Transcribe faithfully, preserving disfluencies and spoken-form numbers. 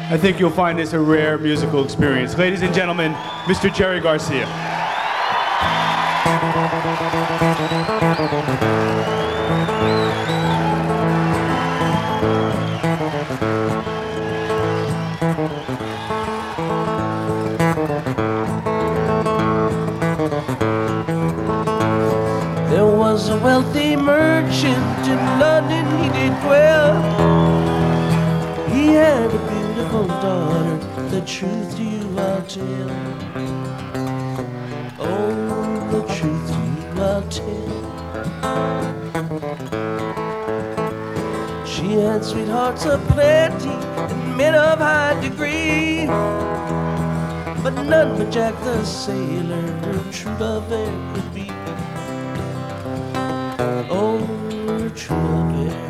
I think you'll find this a rare musical experience. Ladies and gentlemen, Mister Jerry Garcia. There was a wealthy merchant in London, he did dwell. He had a beautiful daughter, the truth to you I'll tell. Oh, the truth to you I'll tell. She had sweethearts aplenty and men of high degree, but none but Jack the sailor her true love ever could be. Oh, her true love ever